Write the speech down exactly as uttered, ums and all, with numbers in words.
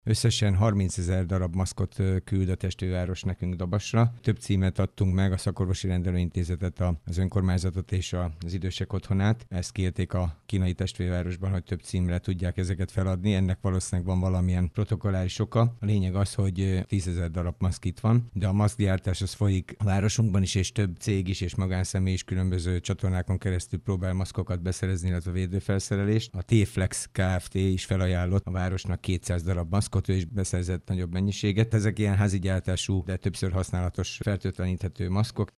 Összesen harmincezer darab maszkot küld a testvérváros nekünk Dabasra. Több címet adtunk meg, a Szakorvosi Rendelőintézetet, az önkormányzatot és az idősek otthonát. Ezt kérték a kínai testvérvárosban, hogy több címre tudják ezeket feladni. Ennek valószínűleg van valamilyen protokolláris oka. A lényeg az, hogy tízezer darab maszk itt van, de a maszkgyártás az folyik a városunkban is, és több cég is és magánszemély is különböző csatornákon keresztül próbál maszkokat beszerezni, illetve védőfelszerelést. A T-Flex Kft. Is felajánlott a városnak kétszáz darab maszkot, ő is beszerzett nagyobb mennyiséget. Ezek ilyen házi gyártású, de többször használatos, fertőtleníthető maszkok.